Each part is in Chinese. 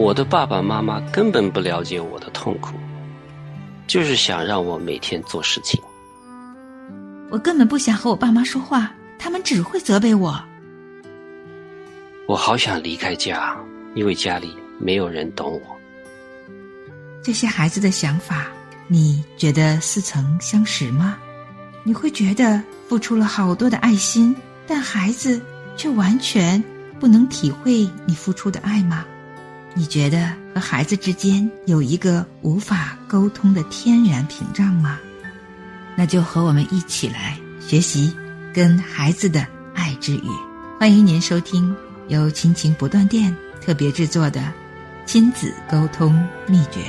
我的爸爸妈妈根本不了解我的痛苦，就是想让我每天做事情。 我根本不想和我爸妈说话，他们只会责备我。 我好想离开家，因为家里没有人懂我。 这些孩子的想法，你觉得似曾相识吗？你会觉得付出了好多的爱心，但孩子却完全不能体会你付出的爱吗？你觉得和孩子之间有一个无法沟通的天然屏障吗？那就和我们一起来学习跟孩子的爱之语。欢迎您收听由亲情不断电特别制作的亲子沟通秘诀。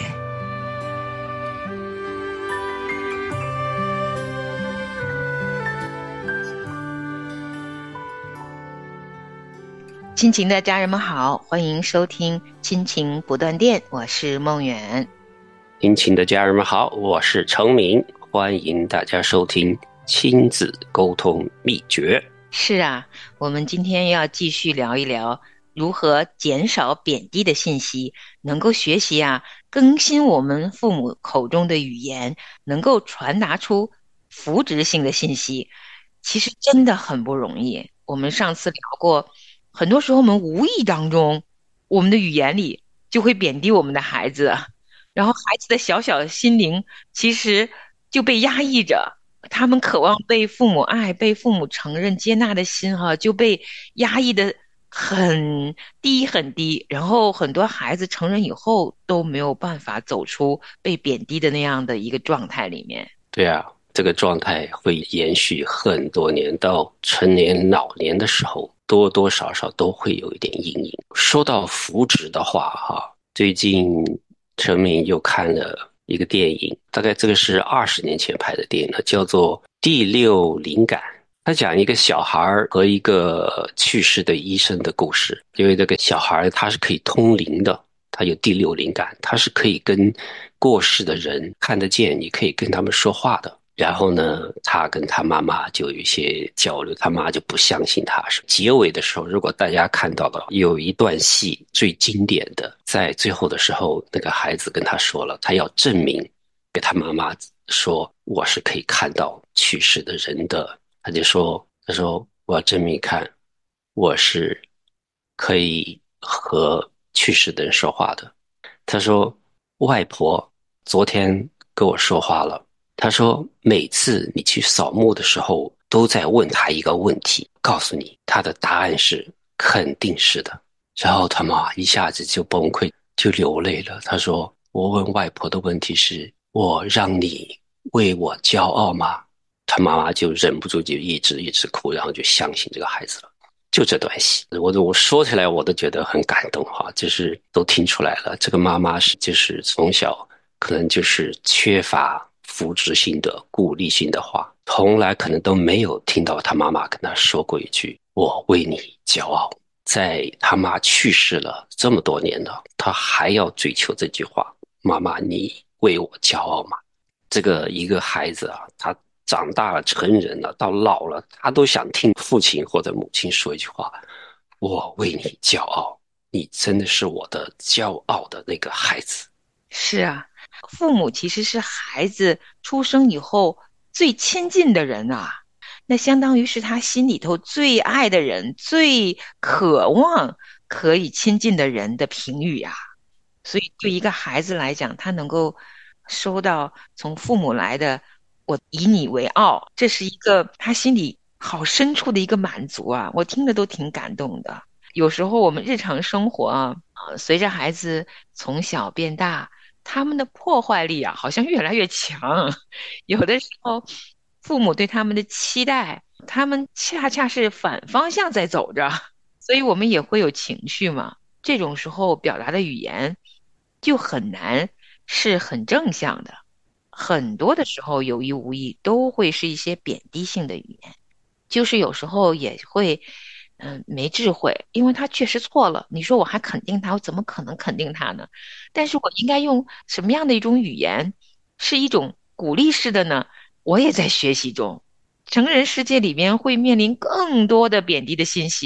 亲情的家人们好，欢迎收听亲情不断电，我是梦远。 亲情的家人们好，我是程明，欢迎大家收听亲子沟通秘诀。 是啊，我们今天要继续聊一聊如何减少贬低的信息，能够学习更新我们父母口中的语言，能够传达出扶植性的信息，其实真的很不容易。我们上次聊过，很多时候我们无意当中，我们的语言里就会贬低我们的孩子，然后孩子的小小的心灵其实就被压抑着，他们渴望被父母爱、被父母承认、接纳的心就被压抑的很低很低，然后很多孩子成人以后都没有办法走出被贬低的那样的一个状态里面。 对啊，这个状态会延续很多年，到成年老年的时候，多多少少都会有一点阴影。说到扶植的话最近陈明又看了一个电影，大概这个是20年前拍的电影了，叫做《第六灵感》。他讲一个小孩和一个去世的医生的故事。因为这个小孩他是可以通灵的，他有第六灵感，他是可以跟过世的人看得见，也可以跟他们说话的。然后呢，他跟他妈妈就有一些交流，他妈就不相信他。结尾的时候，如果大家看到了，有一段戏最经典的，在最后的时候，那个孩子跟他说了，他要证明给他妈妈说，我是可以看到去世的人的。他说我要证明看，我是可以和去世的人说话的。他说外婆昨天跟我说话了，他说每次你去扫墓的时候都在问他一个问题，告诉你他的答案是肯定是的。然后他妈一下子就崩溃，就流泪了。他说我问外婆的问题是，我让你为我骄傲吗？他妈妈就忍不住就一直哭，然后就相信这个孩子了。就这段戏，我说起来我都觉得很感动就是都听出来了，这个妈妈就是从小可能就是缺乏扶植性的鼓励性的话，从来可能都没有听到他妈妈跟他说过一句我为你骄傲。在他妈去世了这么多年了，他还要追求这句话，妈妈你为我骄傲吗？这个一个孩子他长大了成人了，到老了，他都想听父亲或者母亲说一句话，我为你骄傲，你真的是我的骄傲的那个孩子。 是啊，父母其实是孩子出生以后最亲近的人那相当于是他心里头最爱的人，最渴望可以亲近的人的评语所以对一个孩子来讲，他能够收到从父母来的我以你为傲，这是一个他心里好深处的一个满足我听着都挺感动的。有时候我们日常生活随着孩子从小变大，他们的破坏力好像越来越强。有的时候父母对他们的期待，他们恰恰是反方向在走着，所以我们也会有情绪嘛。这种时候表达的语言就很难是很正向的，很多的时候有意无意都会是一些贬低性的语言，就是有时候也会没智慧，因为他确实错了，你说我还肯定他，我怎么可能肯定他呢？但是我应该用什么样的一种语言，是一种鼓励式的呢？我也在学习中。成人世界里面会面临更多的贬低的信息，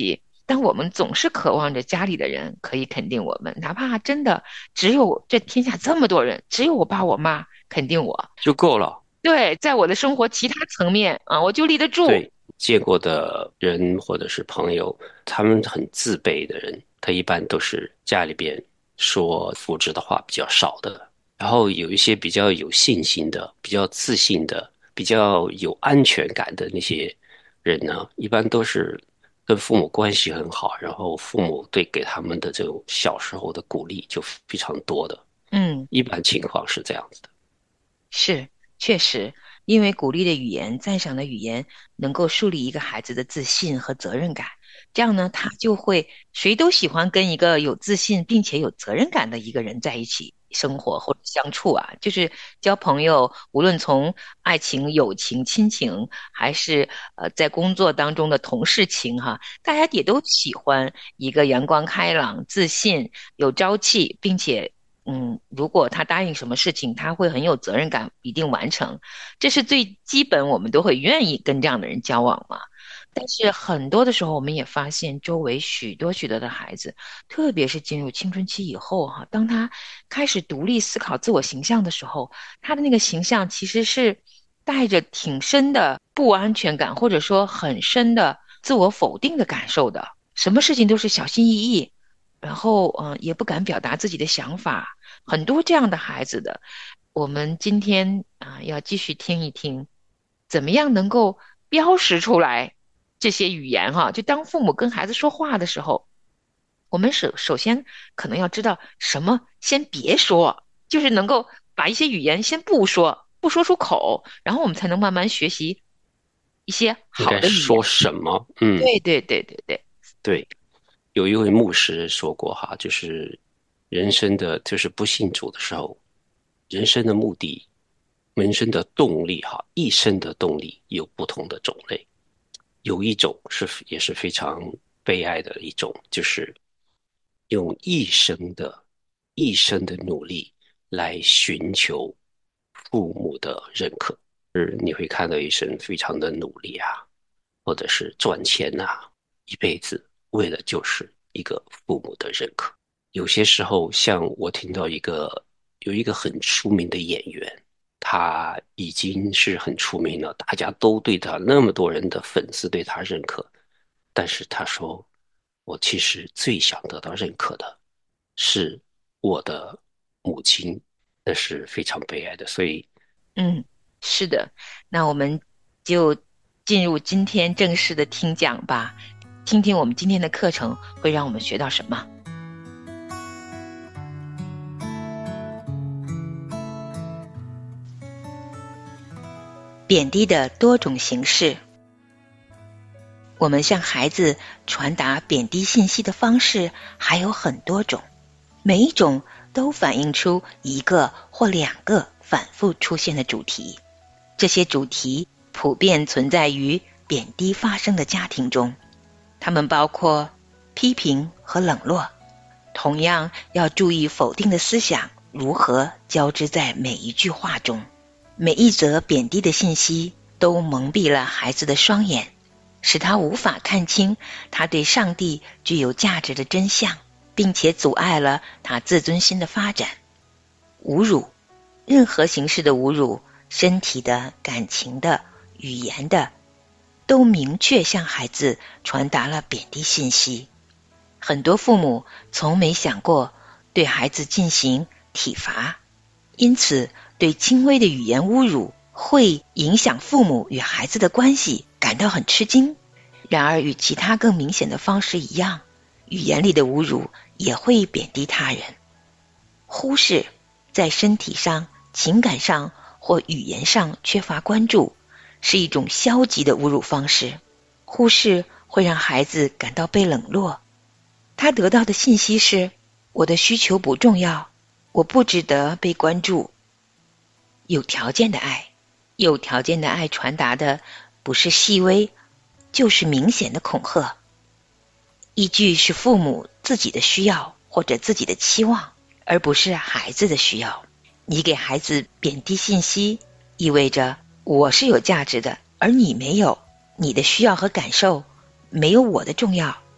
当我们总是渴望着家里的人可以肯定我们，哪怕真的只有这天下这么多人，只有我爸我妈肯定我， 就够了。 对，在我的生活其他层面啊，我就立得住。 对，见过的人或者是朋友，他们很自卑的人，他一般都是家里边说复制的话比较少的，然后有一些比较有信心的、比较自信的、比较有安全感的那些人呢，一般都是跟父母关系很好，然后父母给他们的这种小时候的鼓励就非常多的， 嗯。 一般情况是这样子的。 是，确实，因为鼓励的语言、赞赏的语言，能够树立一个孩子的自信和责任感。这样呢，他就会谁都喜欢跟一个有自信并且有责任感的一个人在一起生活或者相处啊。就是交朋友，无论从爱情、友情、亲情，还是在工作当中的同事情哈，大家也都喜欢一个阳光开朗、自信、有朝气，并且如果他答应什么事情，他会很有责任感，一定完成，这是最基本，我们都会愿意跟这样的人交往嘛。但是很多的时候，我们也发现周围许多许多的孩子，特别是进入青春期以后哈，当他开始独立思考自我形象的时候，他的那个形象其实是带着挺深的不安全感，或者说很深的自我否定的感受的，什么事情都是小心翼翼。然后，也不敢表达自己的想法，很多这样的孩子的，我们今天要继续听一听，怎么样能够标识出来这些语言哈？就当父母跟孩子说话的时候，我们首先可能要知道什么先别说，就是能够把一些语言先不说，不说出口，然后我们才能慢慢学习一些应好的语言。 该说什么？ 对对对对对， 对。有一位牧师说过哈，就是人生的，就是不信主的时候，人生的目的、人生的动力哈，一生的动力有不同的种类。有一种也是非常悲哀的一种，就是用一生的努力来寻求父母的认可。你会看到一生非常的努力啊，或者是赚钱呐、一辈子为了就是一个父母的认可。有些时候，像我听到有一个很出名的演员，他已经是很出名了，大家都对他那么多人的粉丝对他认可，但是他说，我其实最想得到认可的是我的母亲，那是非常悲哀的。所以嗯，是的，那我们就进入今天正式的听讲吧，听听我们今天的课程会让我们学到什么。贬低的多种形式，我们向孩子传达贬低信息的方式还有很多种，每一种都反映出一个或两个反复出现的主题。这些主题普遍存在于贬低发生的家庭中，它们包括批评和冷落。同样要注意否定的思想如何交织在每一句话中。每一则贬低的信息都蒙蔽了孩子的双眼，使他无法看清他对上帝具有价值的真相，并且阻碍了他自尊心的发展。侮辱，任何形式的侮辱，身体的、感情的、语言的，都明确向孩子传达了贬低信息。很多父母从没想过对孩子进行体罚，因此对轻微的语言侮辱会影响父母与孩子的关系感到很吃惊。然而与其他更明显的方式一样，语言里的侮辱也会贬低他人。忽视，在身体上、情感上或语言上缺乏关注，是一种消极的侮辱方式。忽视会让孩子感到被冷落，他得到的信息是，我的需求不重要，我不值得被关注。有条件的爱，有条件的爱传达的不是细微，就是明显的恐吓。依据是父母自己的需要或者自己的期望，而不是孩子的需要。你给孩子贬低信息，意味着我是有价值的，而你没有，你的需要和感受没有我的重要。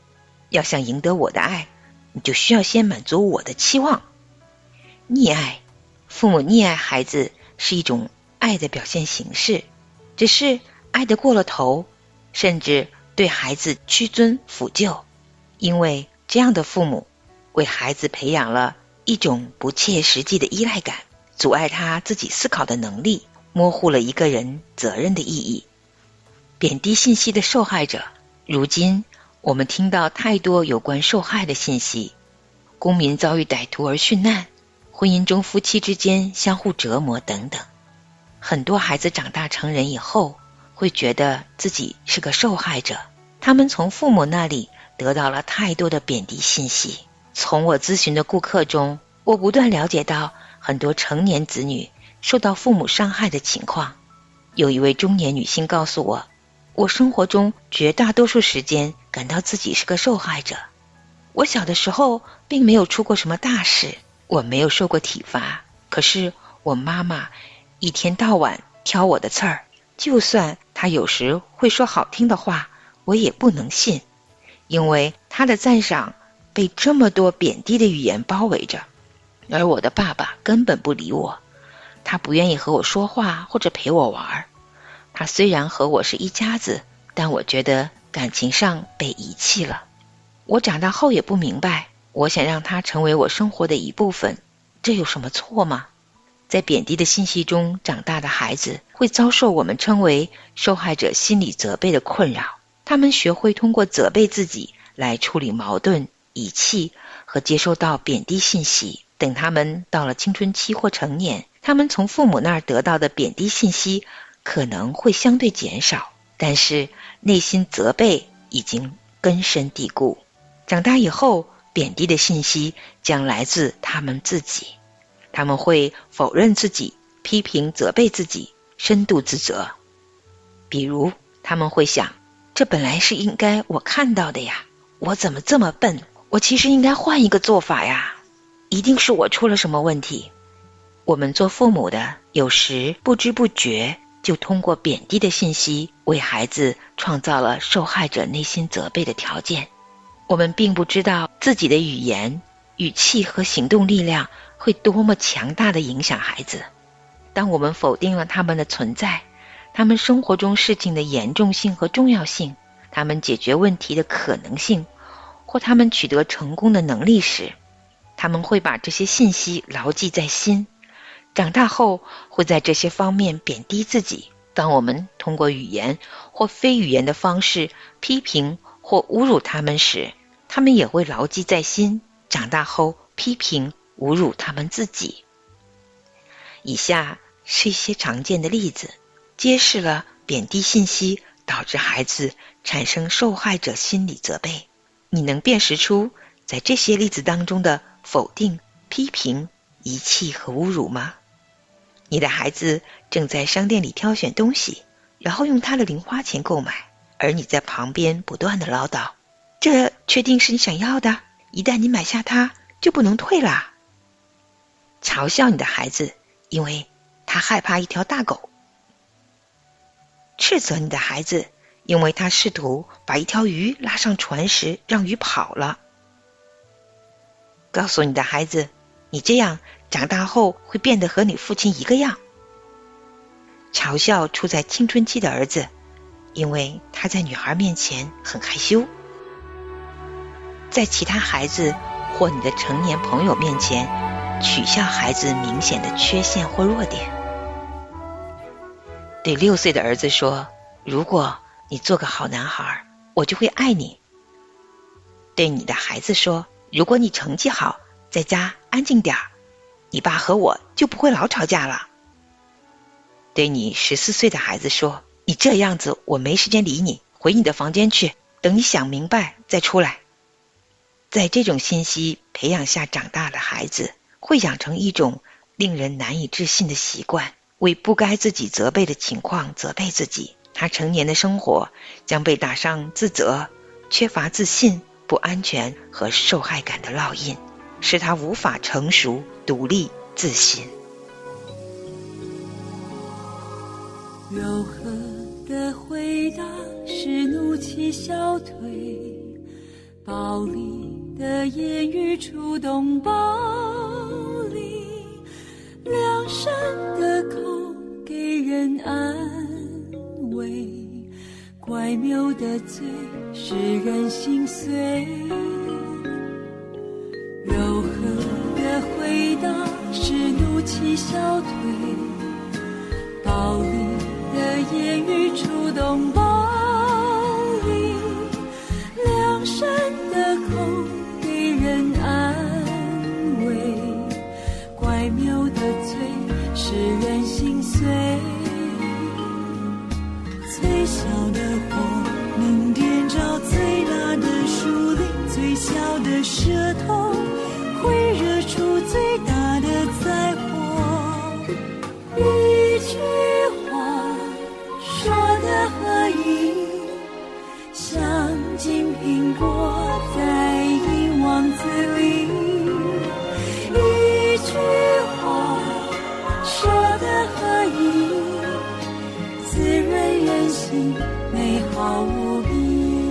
要想赢得我的爱，你就需要先满足我的期望。溺爱，父母溺爱孩子是一种爱的表现形式，只是爱得过了头，甚至对孩子屈尊俯就，因为这样的父母为孩子培养了一种不切实际的依赖感，阻碍他自己思考的能力，模糊了一个人责任的意义。贬低信息的受害者，如今我们听到太多有关受害的信息，公民遭遇歹徒而殉难，婚姻中夫妻之间相互折磨等等。很多孩子长大成人以后，会觉得自己是个受害者，他们从父母那里得到了太多的贬低信息。从我咨询的顾客中，我不断了解到很多成年子女受到父母伤害的情况。有一位中年女性告诉我，我生活中绝大多数时间感到自己是个受害者。我小的时候并没有出过什么大事，我没有受过体罚，可是我妈妈一天到晚挑我的刺儿，就算她有时会说好听的话，我也不能信，因为她的赞赏被这么多贬低的语言包围着。而我的爸爸根本不理我，他不愿意和我说话或者陪我玩。他虽然和我是一家子，但我觉得感情上被遗弃了。我长大后也不明白，我想让他成为我生活的一部分，这有什么错吗？在贬低的信息中长大的孩子会遭受我们称为受害者心理责备的困扰，他们学会通过责备自己来处理矛盾、遗弃和接收到贬低信息。等他们到了青春期或成年，他们从父母那儿得到的贬低信息可能会相对减少，但是内心责备已经根深蒂固。长大以后，贬低的信息将来自他们自己，他们会否认自己，批评责备自己，深度自责。比如他们会想，这本来是应该我看到的呀，我怎么这么笨，我其实应该换一个做法呀，一定是我出了什么问题。我们做父母的有时不知不觉就通过贬低的信息为孩子创造了受害者内心责备的条件。我们并不知道自己的语言、语气和行动力量会多么强大地影响孩子。当我们否定了他们的存在，他们生活中事情的严重性和重要性，他们解决问题的可能性，或他们取得成功的能力时，他们会把这些信息牢记在心，长大后会在这些方面贬低自己。当我们通过语言或非语言的方式批评或侮辱他们时，他们也会牢记在心，长大后批评侮辱他们自己。以下是一些常见的例子，揭示了贬低信息导致孩子产生受害者心理责备。你能辨识出在这些例子当中的否定、批评、遗弃和侮辱吗？你的孩子正在商店里挑选东西，然后用他的零花钱购买，而你在旁边不断地唠叨，这确定是你想要的？一旦你买下它，就不能退啦。嘲笑你的孩子，因为他害怕一条大狗。斥责你的孩子，因为他试图把一条鱼拉上船时让鱼跑了。告诉你的孩子，你这样长大后会变得和你父亲一个样。嘲笑处在青春期的儿子，因为他在女孩面前很害羞。在其他孩子或你的成年朋友面前取笑孩子明显的缺陷或弱点。对6岁的儿子说，如果你做个好男孩，我就会爱你。对你的孩子说，如果你成绩好，在家安静点儿，你爸和我就不会老吵架了。对你14岁的孩子说，你这样子我没时间理你，回你的房间去，等你想明白再出来。在这种信息培养下长大的孩子，会养成一种令人难以置信的习惯，为不该自己责备的情况责备自己。他成年的生活将被打上自责、缺乏自信、不安全和受害感的烙印，使他无法成熟、独立、自信。 柔和的回答使怒气消退， 暴力的言语触动暴力，良善的口给人安慰，怪谬的嘴使人心碎，柔和的回答使怒气消退，暴力的言语触动暴力，良善的口给人安慰，怪谬的嘴使人心碎，最小的火能点着最大的树林，最小的舌头会惹出最大的灾祸，一句话说得合意，像金苹果在银王子里，一句话说得合意，滋润人心，美好无比。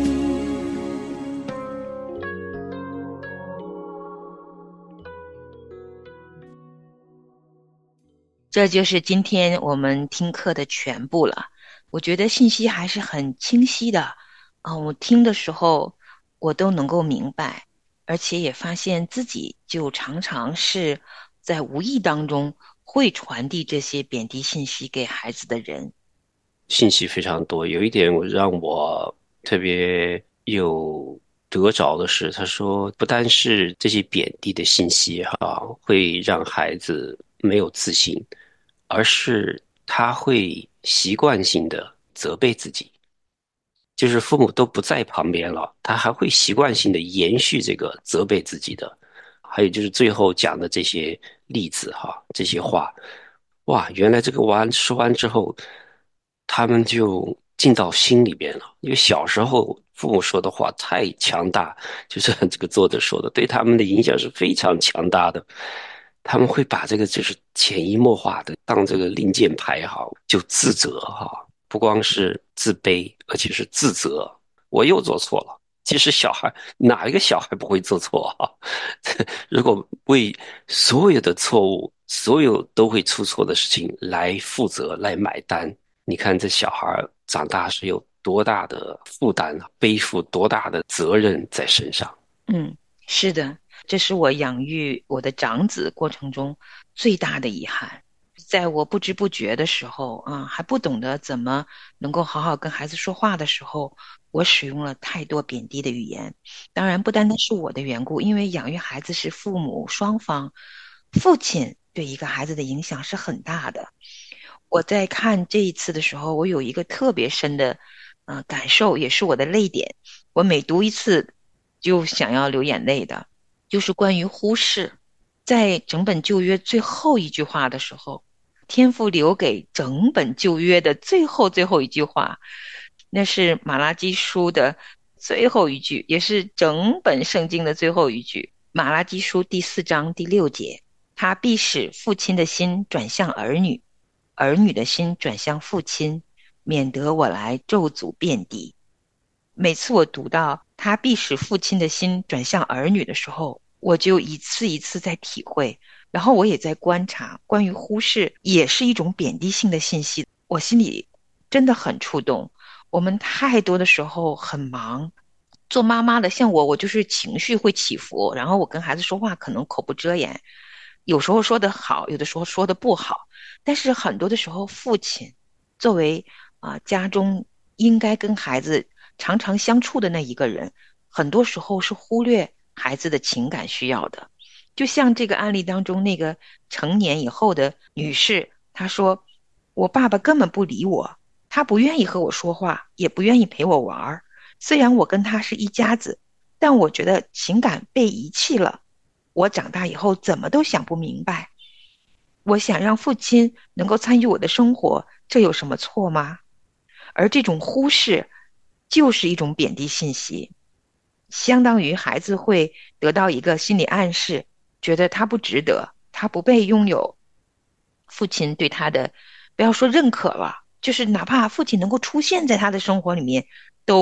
这就是今天我们听课的全部了。我觉得信息还是很清晰的，我听的时候我都能够明白，而且也发现自己就常常是在无意当中会传递这些贬低信息给孩子的人。 信息非常多，有一点让我特别有得着的是，他说不单是这些贬低的信息会让孩子没有自信，而是他会习惯性的责备自己，就是父母都不在旁边了，他还会习惯性的延续这个责备自己的。还有就是最后讲的这些例子这些话，哇，原来这个说完之后，他们就进到心里边了。因为小时候父母说的话太强大，就是这个作者说的，对他们的影响是非常强大的。他们会把这个就是潜移默化的当这个令箭牌就自责不光是自卑，而且是自责，我又做错了。其实哪一个小孩不会做错如果为所有的错误，所有都会出错的事情来负责来买单，你看这小孩长大是有多大的负担，背负多大的责任在身上。 是的，这是我养育我的长子过程中最大的遗憾。在我不知不觉的时候还不懂得怎么能够好好跟孩子说话的时候，我使用了太多贬低的语言。当然不单单是我的缘故，因为养育孩子是父母双方，父亲对一个孩子的影响是很大的。我在看这一次的时候，我有一个特别深的感受，也是我的泪点，我每读一次就想要流眼泪的，就是关于忽视。在整本旧约最后一句话的时候，天父留给整本旧约的最后一句话，那是马拉基书的最后一句，也是整本圣经的最后一句。马拉基书第4章第6节，他必使父亲的心转向儿女，儿女的心转向父亲，免得我来咒诅遍地。每次我读到他必使父亲的心转向儿女的时候，我就一次一次在体会，然后我也在观察，关于忽视也是一种贬低性的信息，我心里真的很触动。我们太多的时候很忙，做妈妈的像我就是情绪会起伏，然后我跟孩子说话可能口不遮掩，有时候说得好，有的时候说得不好，但是很多的时候父亲作为家中应该跟孩子常常相处的那一个人，很多时候是忽略孩子的情感需要的。就像这个案例当中那个成年以后的女士，她说我爸爸根本不理我，他不愿意和我说话，也不愿意陪我玩，虽然我跟他是一家子，但我觉得情感被遗弃了。我长大以后怎么都想不明白，我想让父亲能够参与我的生活，这有什么错吗？而这种忽视就是一种贬低信息，相当于孩子会得到一个心理暗示，觉得他不值得，他不被拥有父亲对他的，不要说认可了，就是哪怕父亲能够出现在他的生活里面，都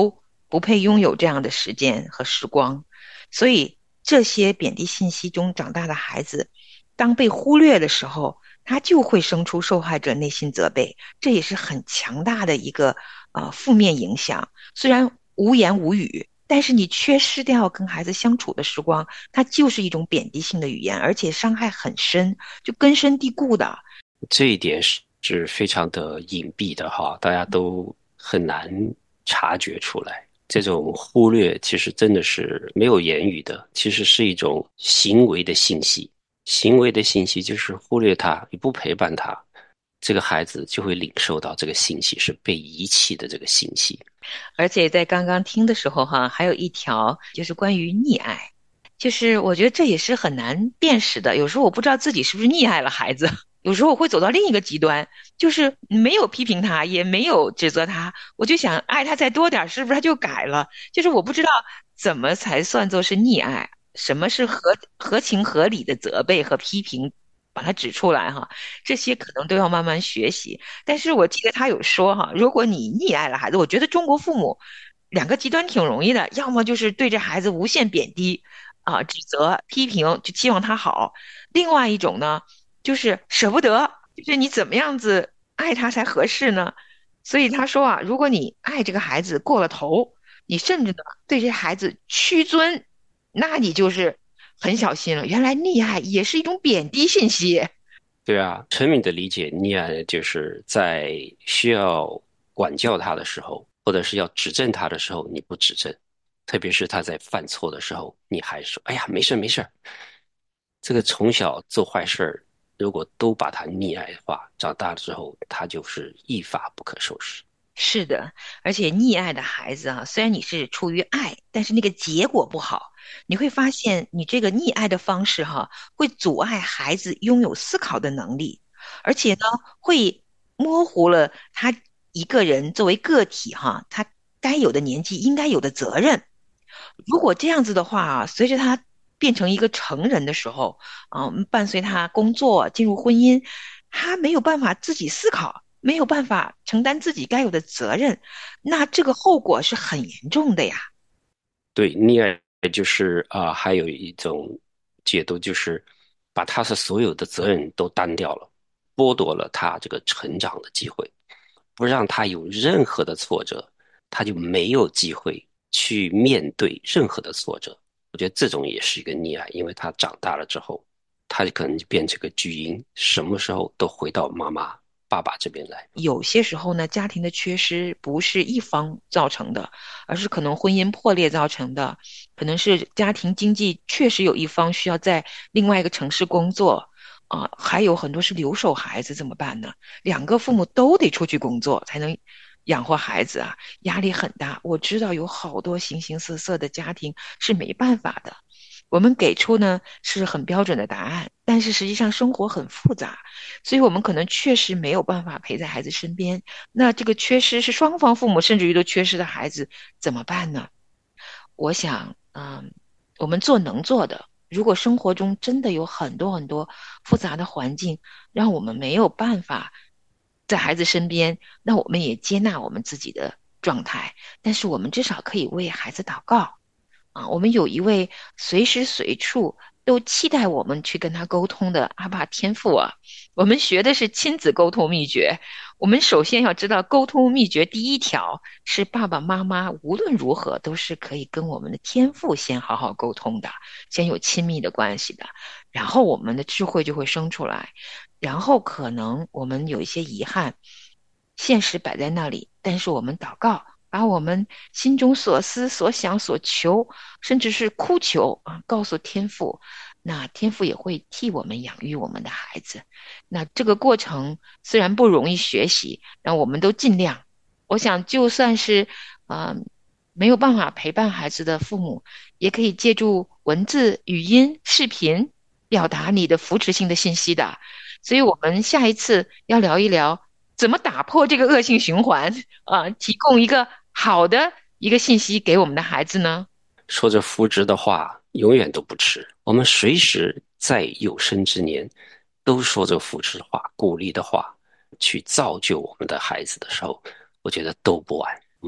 不配拥有这样的时间和时光。所以这些贬低信息中长大的孩子，当被忽略的时候，他就会生出受害者内心责备，这也是很强大的一个负面影响。虽然无言无语，但是你缺失掉跟孩子相处的时光，它就是一种贬低性的语言，而且伤害很深，就根深蒂固的。 这一点是非常的隐蔽的哈，大家都很难察觉出来。这种忽略其实真的是没有言语的，其实是一种行为的信息。行为的信息就是忽略他，你不陪伴他，这个孩子就会领受到这个信息是被遗弃的这个信息。 而且在刚刚听的时候哈，还有一条就是关于溺爱，就是我觉得这也是很难辨识的。有时候我不知道自己是不是溺爱了孩子，有时候我会走到另一个极端，就是没有批评他，也没有指责他，我就想爱他再多点儿，是不是他就改了？就是我不知道怎么才算作是溺爱，什么是合情合理的责备和批评，把它指出来哈。这些可能都要慢慢学习。但是我记得他有说哈，如果你溺爱了孩子，我觉得中国父母两个极端挺容易的，要么就是对着孩子无限贬低指责、批评，就期望他好；另外一种呢，就是舍不得，就是你怎么样子爱他才合适呢？所以他说啊，如果你爱这个孩子过了头，你甚至呢对这孩子屈尊，那你就是很小心了。原来溺爱也是一种贬低信息。 对啊，陈敏的理解，溺爱就是在需要管教他的时候，或者是要指正他的时候，你不指正，特别是他在犯错的时候，你还说：“哎呀，没事儿没事儿。”这个从小做坏事儿，如果都把他溺爱的话，长大了之后，他就是一发不可收拾。 是的，而且溺爱的孩子啊，虽然你是出于爱，但是那个结果不好，你会发现你这个溺爱的方式哈，会阻碍孩子拥有思考的能力，而且呢，会模糊了他一个人作为个体哈，他该有的年纪应该有的责任。如果这样子的话啊，随着他变成一个成人的时候，伴随他工作进入婚姻，他没有办法自己思考，没有办法承担自己该有的责任，那这个后果是很严重的呀。 对，溺爱就是还有一种解读就是把他的所有的责任都担掉了，剥夺了他这个成长的机会，不让他有任何的挫折，他就没有机会去面对任何的挫折。我觉得这种也是一个溺爱，因为他长大了之后，他就可能就变成个巨婴，什么时候都回到妈妈、爸爸这边来。 有些时候呢，家庭的缺失不是一方造成的，而是可能婚姻破裂造成的，可能是家庭经济确实有一方需要在另外一个城市工作，还有很多是留守孩子，怎么办呢？两个父母都得出去工作才能养活孩子啊，压力很大。我知道有好多形形色色的家庭是没办法的。我们给出呢是很标准的答案，但是实际上生活很复杂，所以我们可能确实没有办法陪在孩子身边。那这个缺失是双方父母甚至于都缺失的孩子怎么办呢？我想，我们做能做的。如果生活中真的有很多很多复杂的环境，让我们没有办法在孩子身边，那我们也接纳我们自己的状态，但是我们至少可以为孩子祷告。我们有一位随时随处都期待我们去跟他沟通的阿爸天父啊。我们学的是亲子沟通秘诀，我们首先要知道沟通秘诀第一条是爸爸妈妈无论如何都是可以跟我们的天父先好好沟通的，先有亲密的关系的，然后我们的智慧就会生出来，然后可能我们有一些遗憾，现实摆在那里，但是我们祷告。把我们心中所思所想所求，甚至是哭求告诉天父，那天父也会替我们养育我们的孩子。那这个过程虽然不容易学习，让我们都尽量。我想，就算是没有办法陪伴孩子的父母，也可以借助文字、语音、视频表达你的扶持性的信息的。所以，我们下一次要聊一聊怎么打破这个恶性循环提供一个好的一个信息给我们的孩子呢？ 说着扶植的话，永远都不迟。我们随时在有生之年，都说着扶持的话、鼓励的话，去造就我们的孩子的时候，我觉得都不晚。我们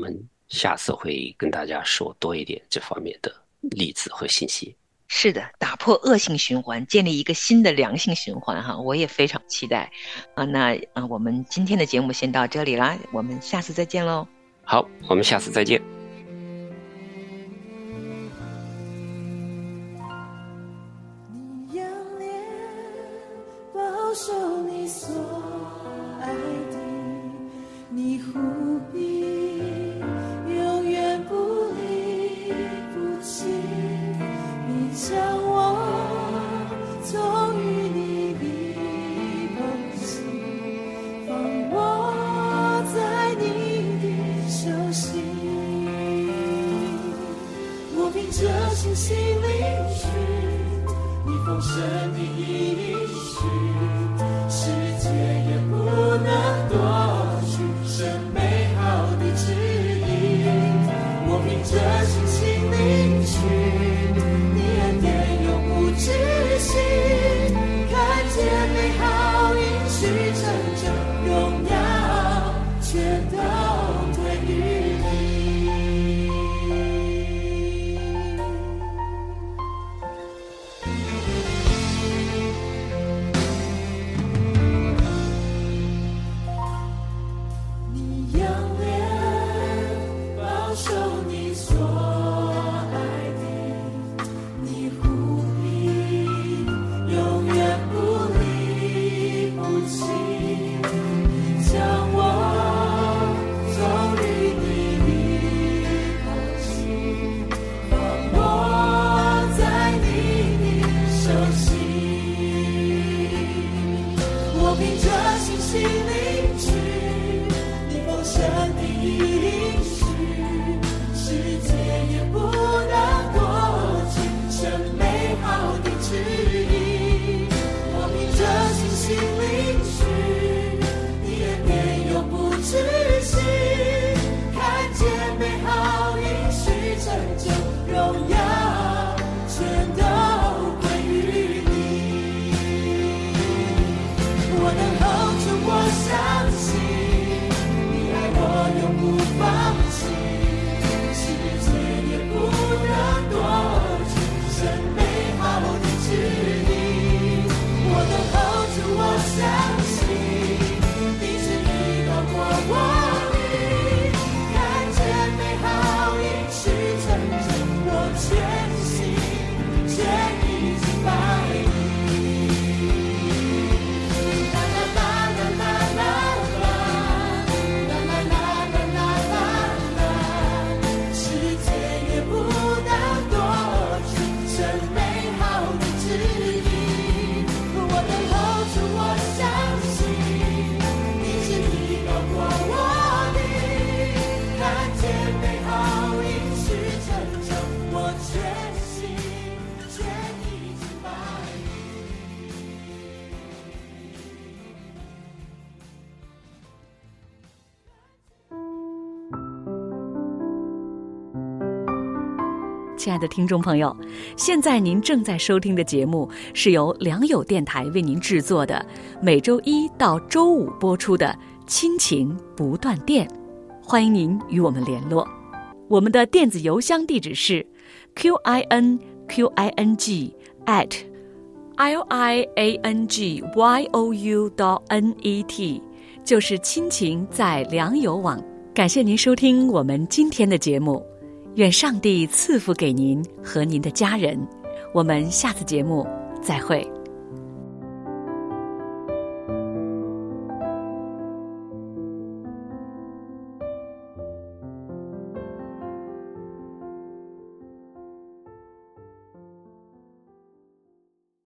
下次会跟大家说多一点这方面的例子和信息。 是的，打破恶性循环，建立一个新的良性循环哈，我也非常期待啊。那我们今天的节目先到这里啦，我们下次再见喽。 好，我们下次再见。 你仰脸保守你所爱的，你护庇永远不离不弃，你将我从与你的同行，放我在你的手心。我凭着信心领取你丰盛的应许，世界也不能夺取神美好的旨意。我凭着信心领取你恩典永不止息，看见美好应许成就，荣耀全都归于你。你仰脸保守你所爱的，你护庇永远不离不弃，你将我从与你的同行，放我在你的手心。我凭着信心领取你丰盛的应许，世界也不能夺取神美好的旨意。我凭着信心领取你恩典永不止息，看见美好应许成就，荣耀全都归于你。我能hold住，我相信你爱我永不放弃，世界也不能夺取神美好的旨意。我能hold住，我相信你旨意高过我的，看见美好应许成就，我全心全意敬拜你。啦啦啦啦啦啦啦，啦啦啦啦啦啦啦，世界也不能夺取神美好的旨意。我能hold住，我相信你旨意高过我的，看见美好应许成就，我全心全意敬拜你。 亲爱的听众朋友，现在您正在收听的节目是由良友电台为您制作的，每周一到周五播出的亲情不断电。欢迎您与我们联络，我们的电子邮箱地址是 QINQING@liangyou.net， 就是亲情在良友网。感谢您收听我们今天的节目，愿上帝赐福给您和您的家人。我们下次节目再会。